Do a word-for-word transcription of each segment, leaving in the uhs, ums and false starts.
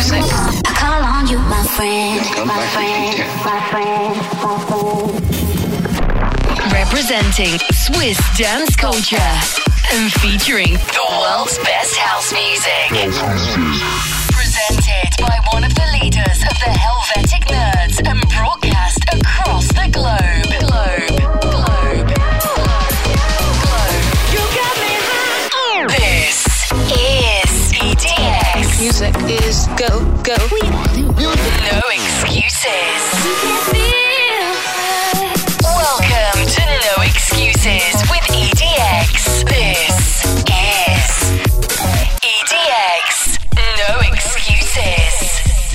music. I call on you, my friend, my friend, my friend, my friend. Representing Swiss dance culture and featuring the world's best house music. Presented by one of the leaders of the Helvetic Nerds and broadcast across the globe. Globe, globe, globe, globe. You got me high. This is E D X. Music is go, go. No excuses. Welcome to No Excuses with E D X. This is E D X. No Excuses.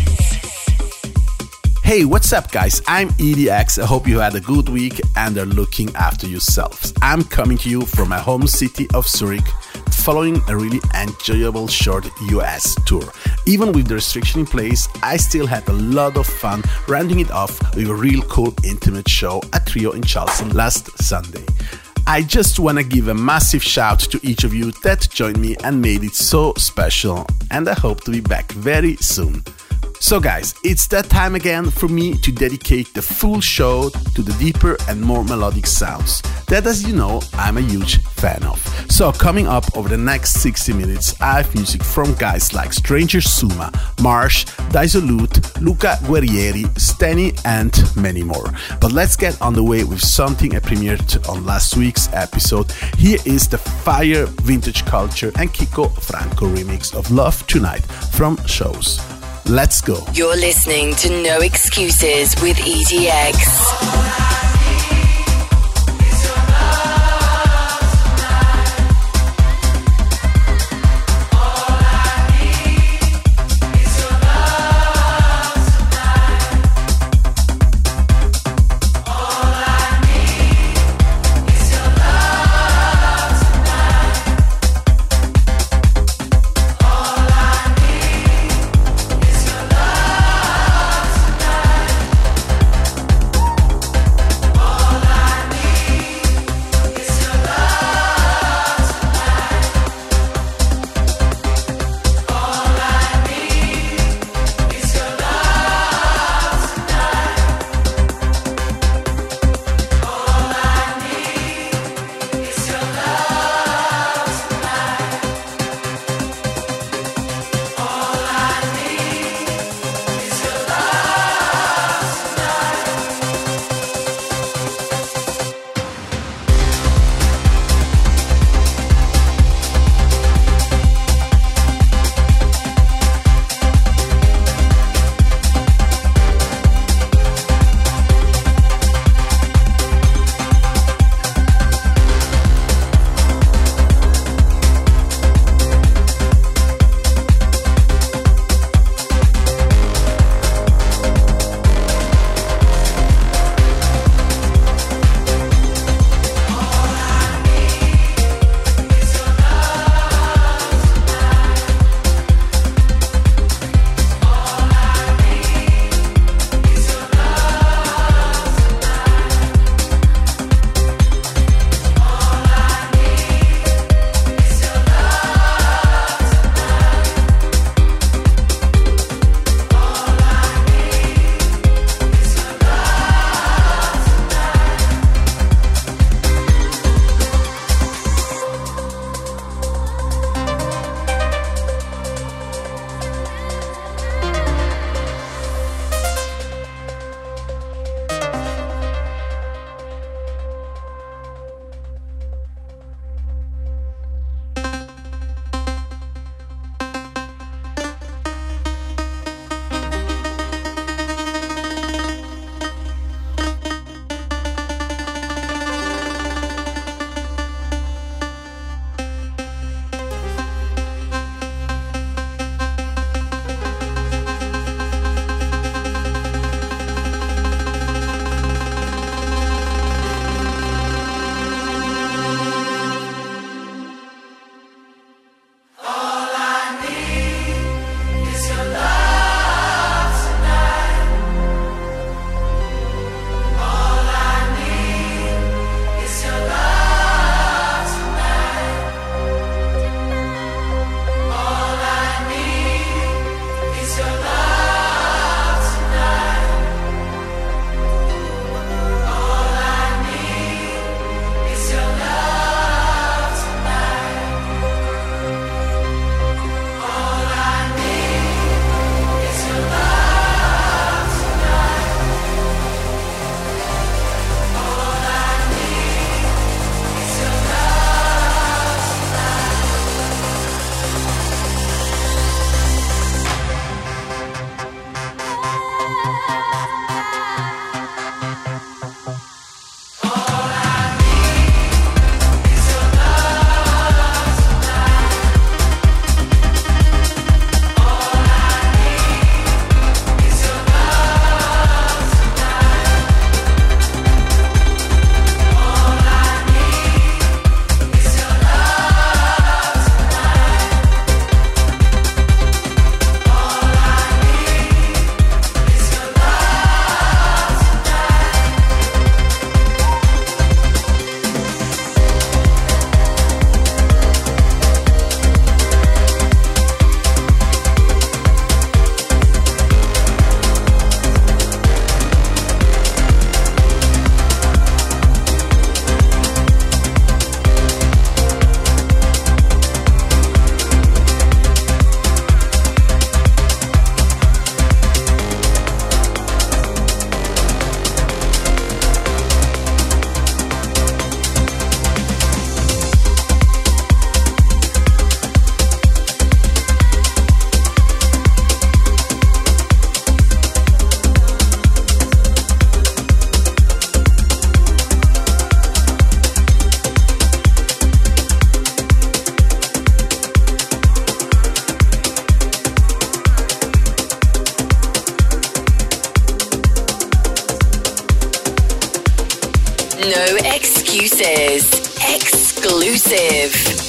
Hey, what's up, guys? I'm E D X. I hope you had a good week and are looking after yourselves. I'm coming to you from my home city of Zurich, following a really enjoyable short U S tour. Even with the restriction in place, I still had a lot of fun rounding it off with a real cool intimate show at Trio in Charleston last Sunday. I just want to give a massive shout to each of you that joined me and made it so special, and I hope to be back very soon. So guys, it's that time again for me to dedicate the full show to the deeper and more melodic sounds that, as you know, I'm a huge fan of. So coming up over the next sixty minutes, I have music from guys like Stranger Suma, Marsh, Disolute, Luca Guerrieri, Steny, and many more. But let's get on the way with something I premiered on last week's episode. Here is the Fire Vintage Culture and Kiko Franco remix of Love Tonight from Shows. Let's go. You're listening to No Excuses with E D X. No excuses. Exclusive.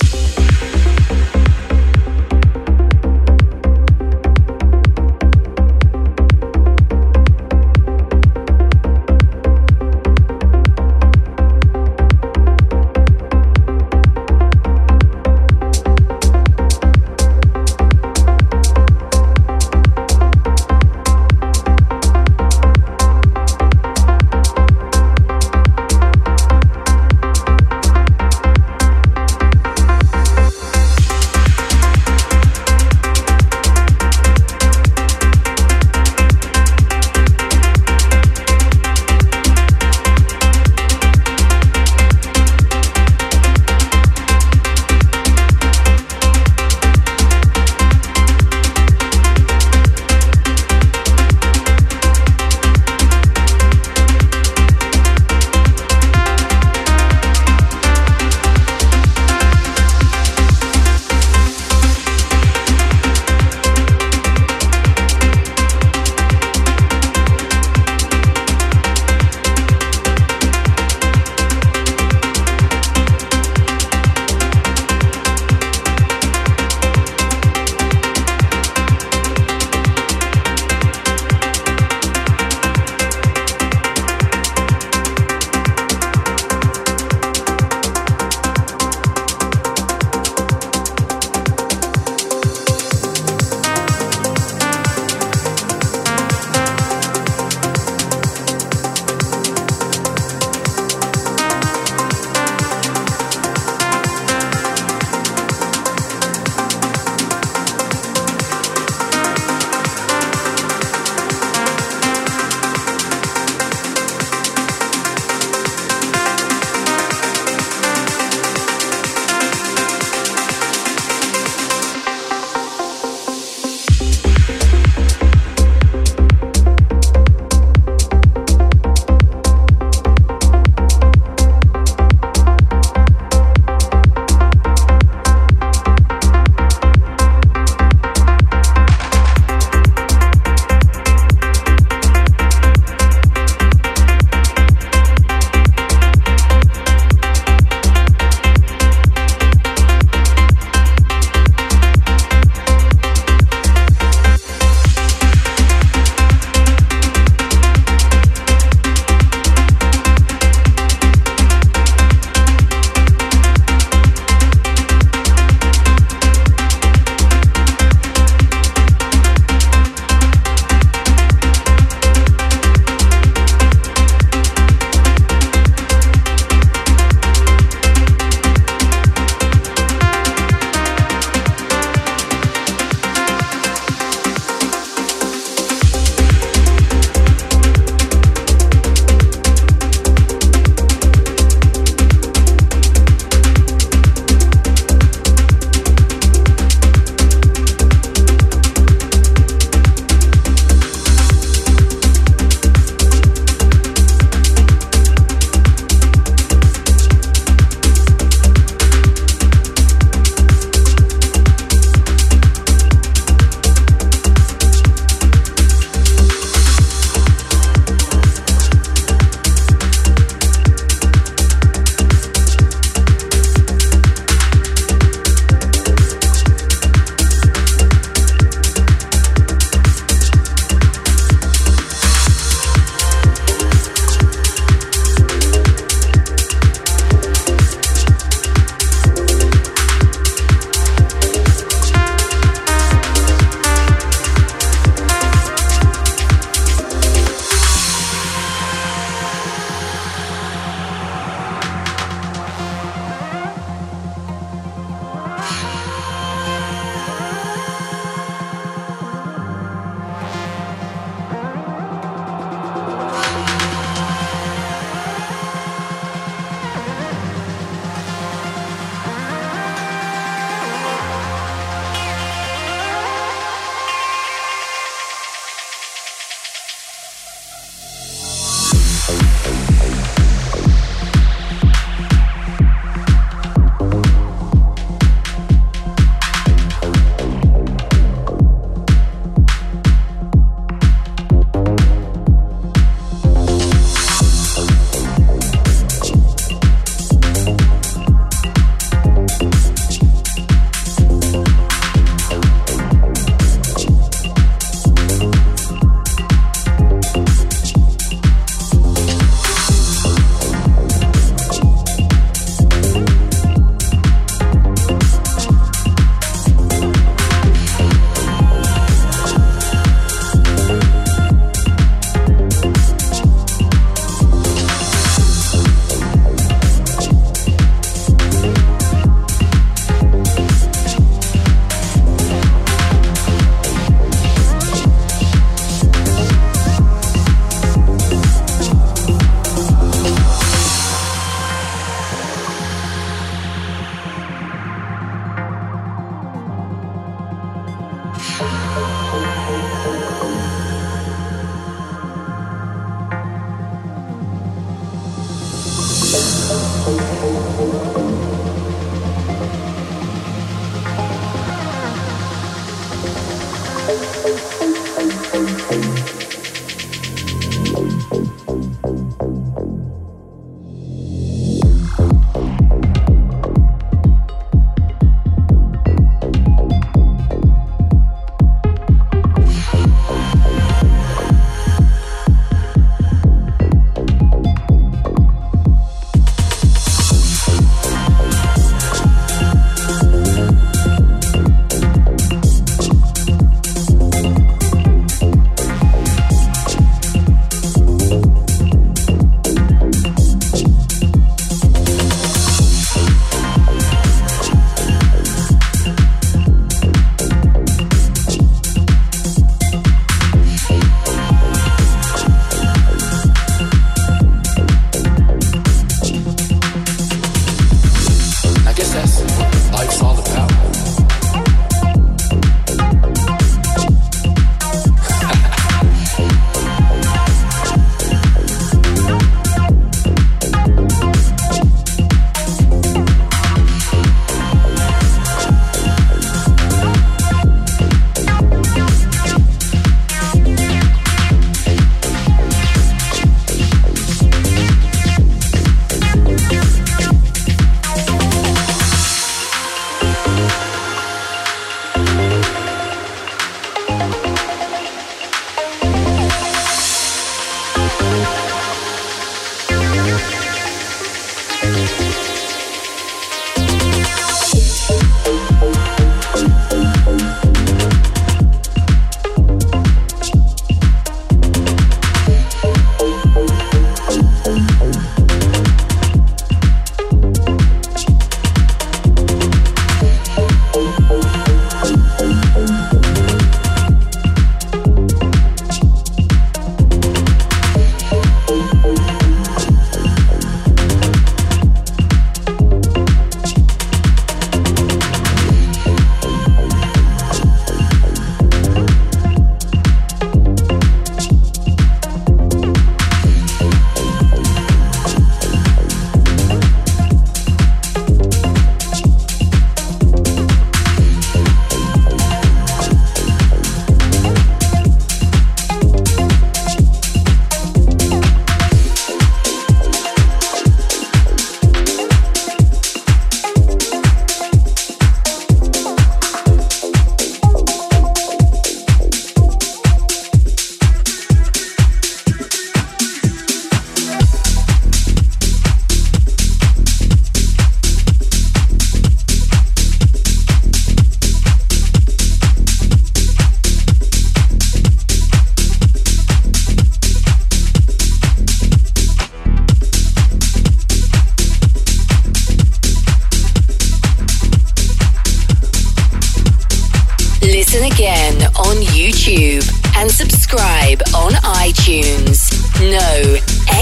YouTube and subscribe on iTunes. No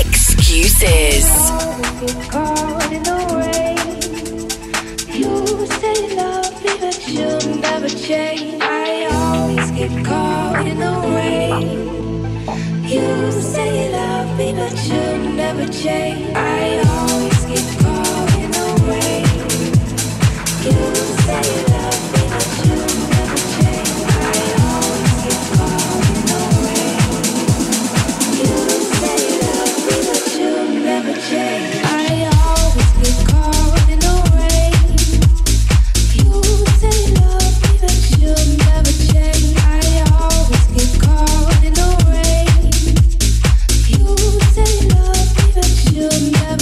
excuses. You say love me, but you'll never change. I always get caught in the rain. You say you love me, but you'll never change. I always get caught in the rain. You say you love me, but you'll never change. I always get caught in the rain. You say you love me, but you'll never change. I always get caught in the rain. You say you love me, but you'll never change. I always get caught in the rain. You say you love me, but you'll never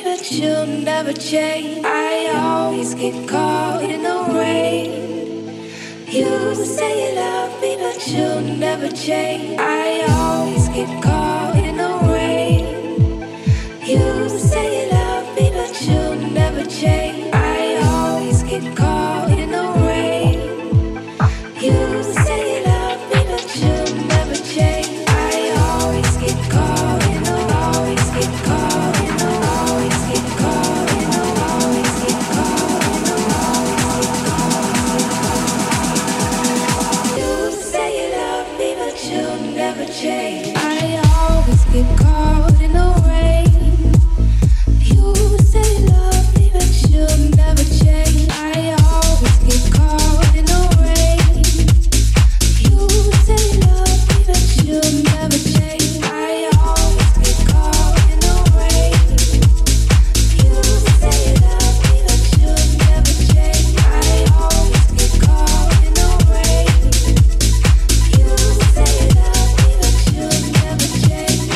but you'll never change. I always get caught in the rain. You say you love me, but you'll never change. I always get caught in the rain. You say you love me, but you'll never change. I always get caught in the rain. You say you love me, but you'll never change. I always get caught in the, always get caught in the, always get caught in the, always get caught in the, always get caught. You say you love me, but you'll never change. I always get caught in the rain. You say you love me, but you'll never change. I always get caught in the rain. You say you love me, but you'll never change. I always get caught in the rain. You say you love me, but you'll never change. I always get caught in the rain. You say you love me, but you'll never change.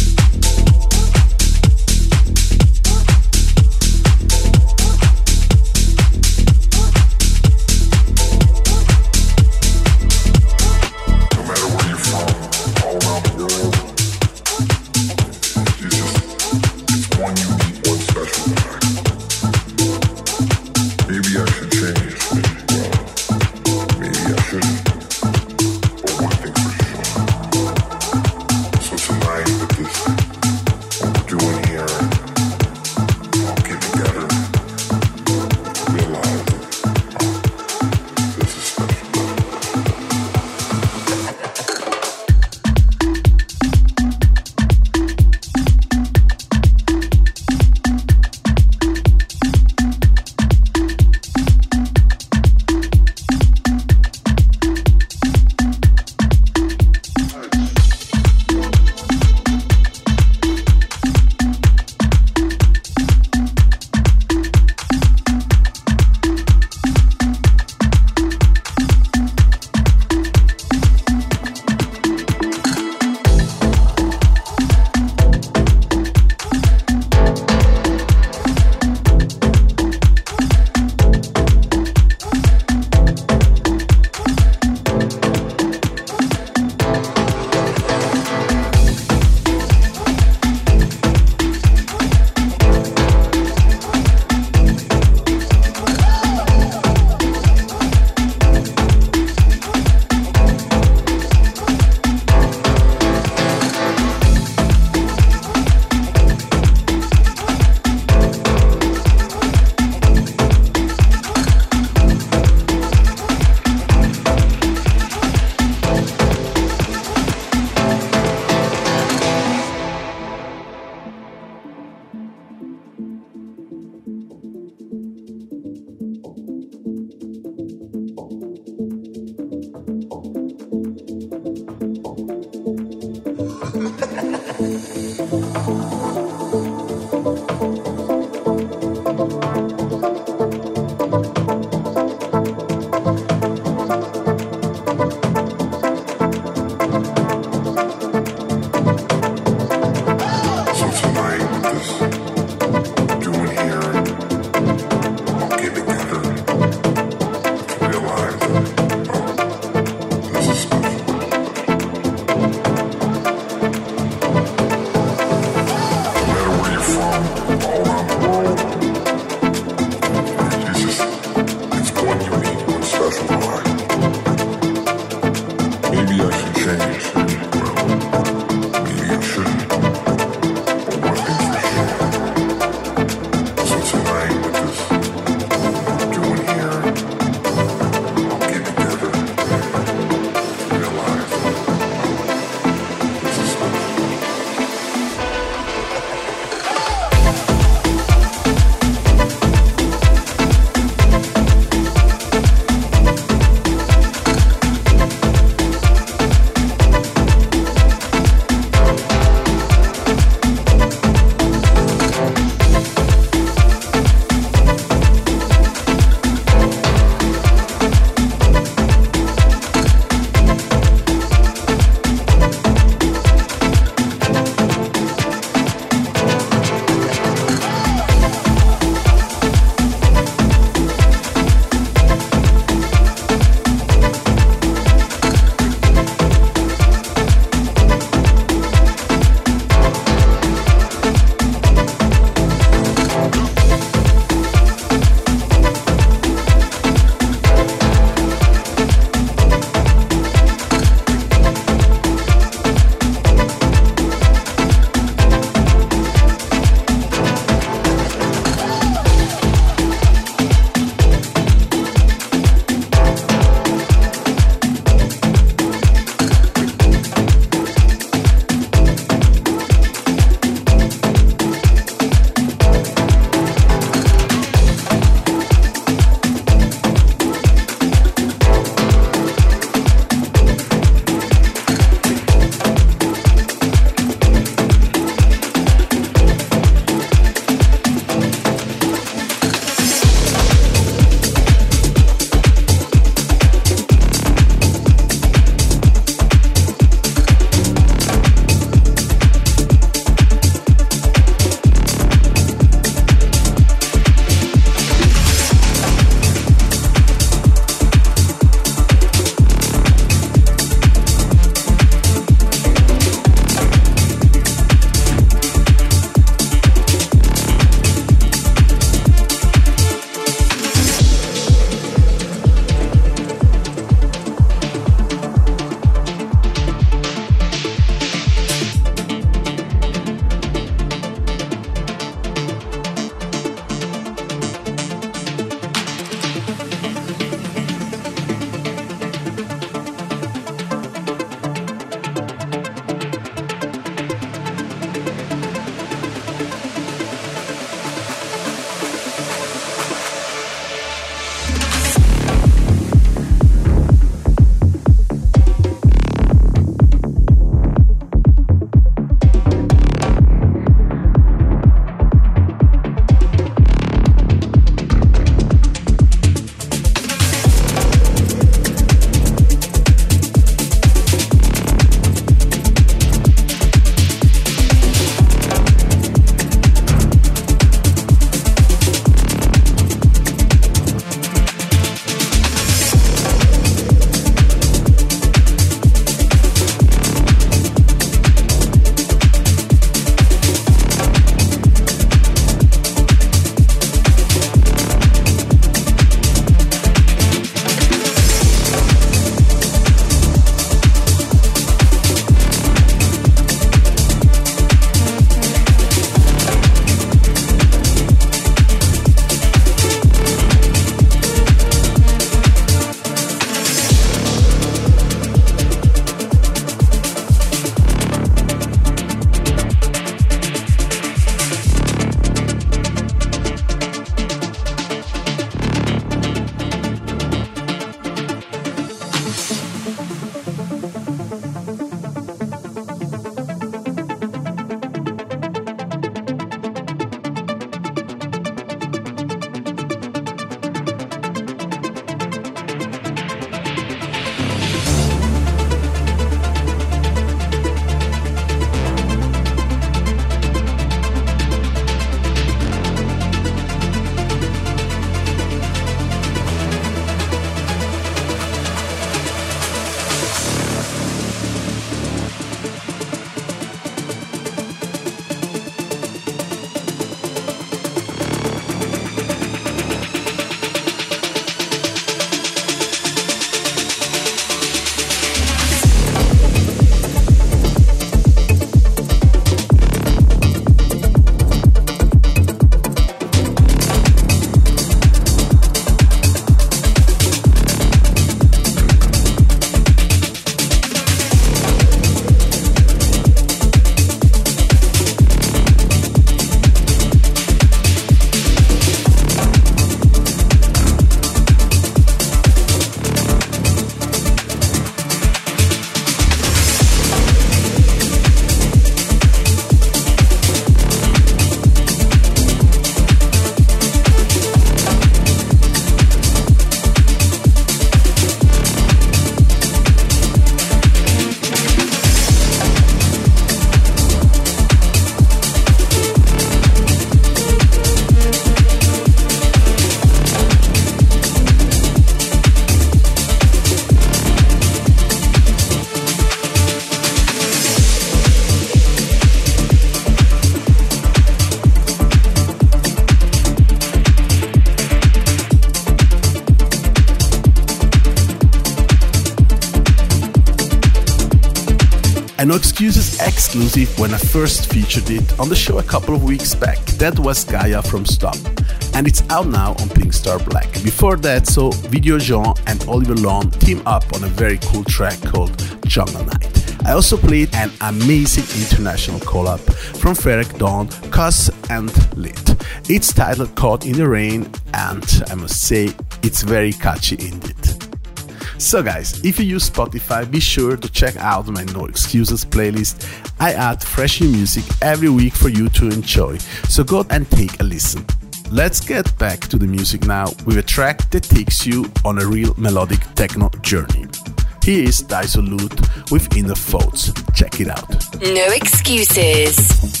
A No Excuses exclusive when I first featured it on the show a couple of weeks back. That was Gaia from Stop, and it's out now on Pink Star Black. Before that, so Video Jean and Oliver Lone team up on a very cool track called Jungle Night. I also played an amazing international collab from Ferreck Dawn, Cuss and Lit. It's titled Caught in the Rain, and I must say, it's very catchy indeed. So guys, if you use Spotify, be sure to check out my No Excuses playlist. I add fresh new music every week for you to enjoy, so go and take a listen. Let's get back to the music now with a track that takes you on a real melodic techno journey. Here is Dissolute with Inner Thoughts. Check it out. No Excuses.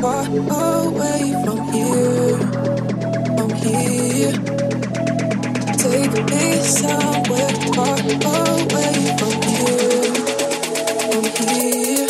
far away from here, from here. Take me somewhere far away from here, from here.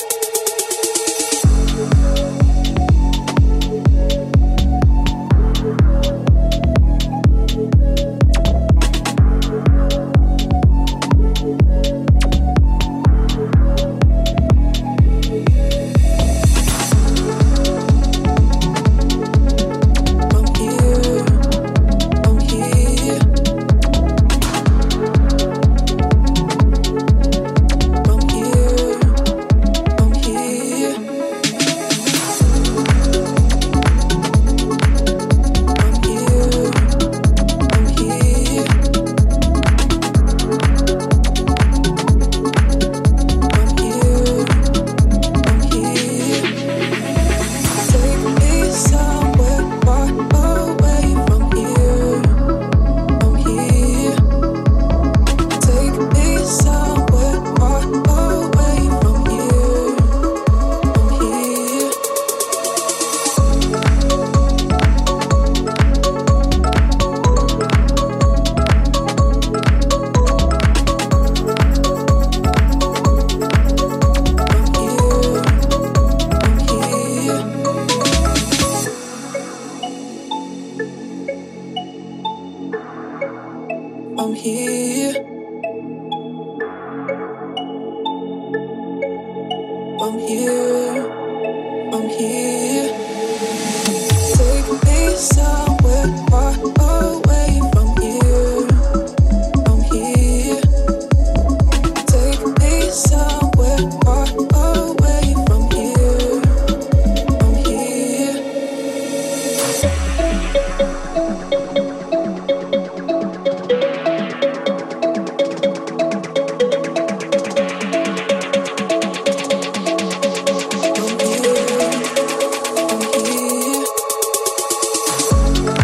I'm here. I'm here. I'm here. Take me somewhere far away from here. I'm here. Take me somewhere far away from here. I'm here. I'm here.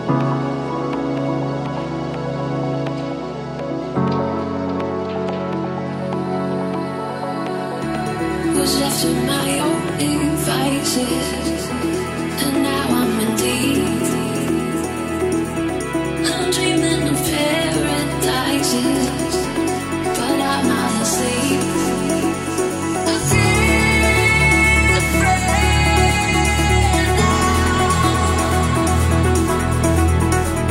Was left to my own devices, and now I'm in deep. I'm dreaming of paradises, but I'm not asleep. I feel afraid now.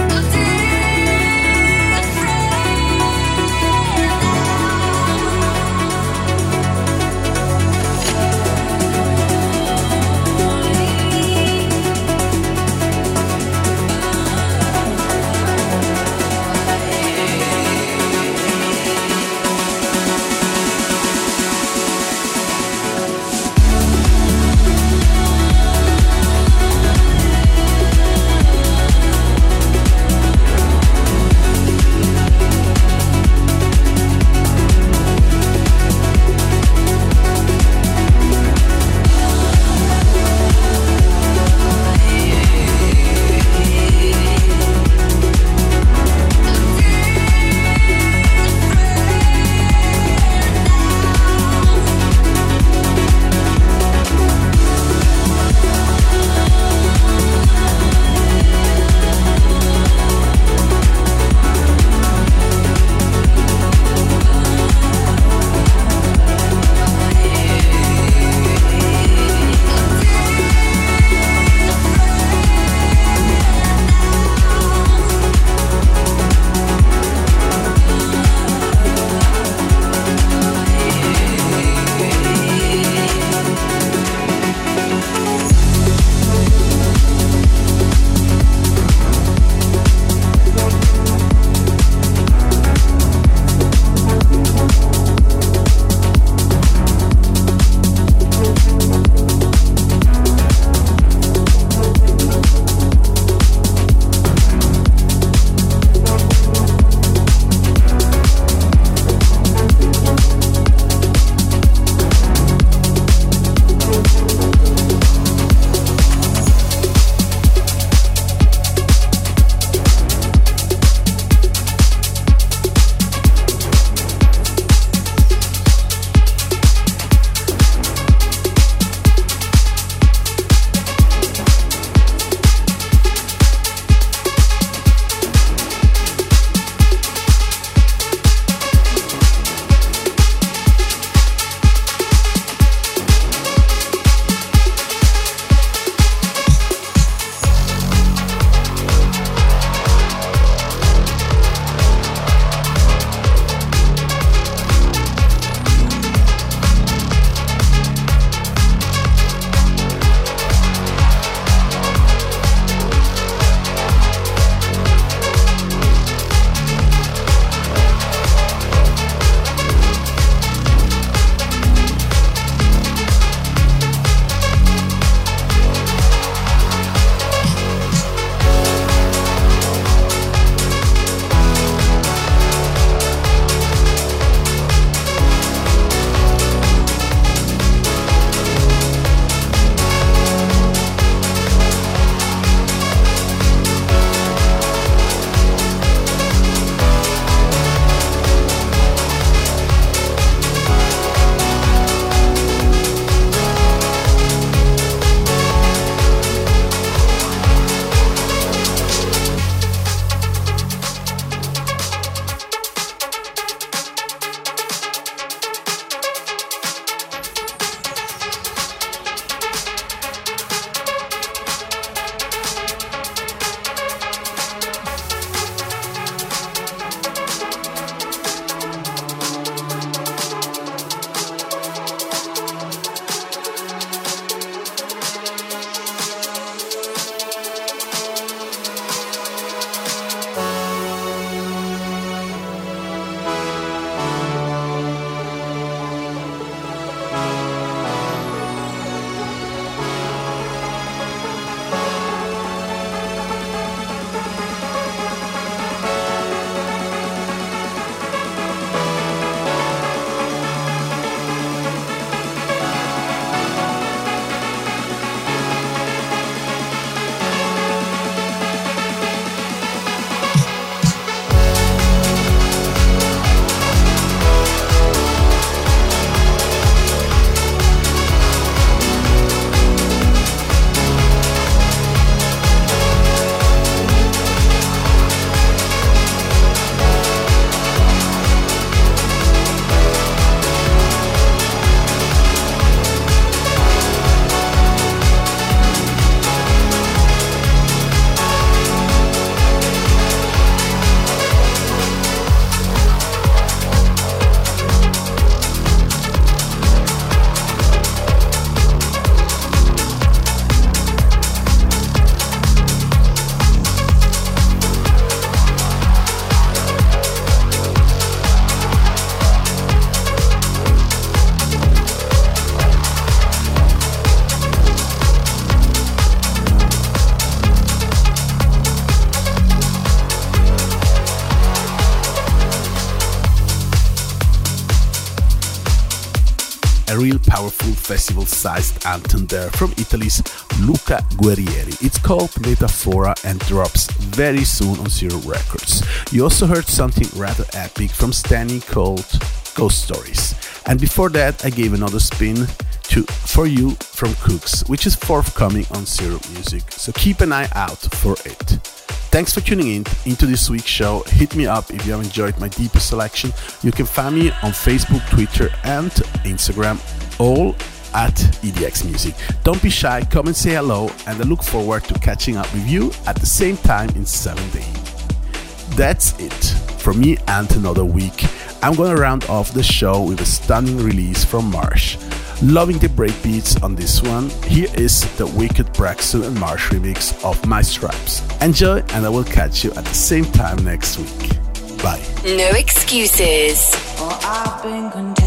a real powerful festival-sized anthem there from Italy's Luca Guerrieri. It's called Metafora and drops very soon on Zero Records. You also heard something rather epic from Stanley called Ghost Stories. And before that, I gave another spin to For You from Cooks, which is forthcoming on Zero Music, so keep an eye out for it. Thanks for tuning in into this week's show. Hit me up if you have enjoyed my deeper selection. You can find me on Facebook, Twitter and Instagram, all at E D X Music. Don't be shy, come and say hello, and I look forward to catching up with you at the same time in seven days. That's it for me and another week. I'm gonna round off the show with a stunning release from Marsh. Loving the breakbeats on this one. Here is the Wicked Braxton and Marsh remix of My Stripes. Enjoy, and I will catch you at the same time next week. Bye. No excuses. Oh, I've been content.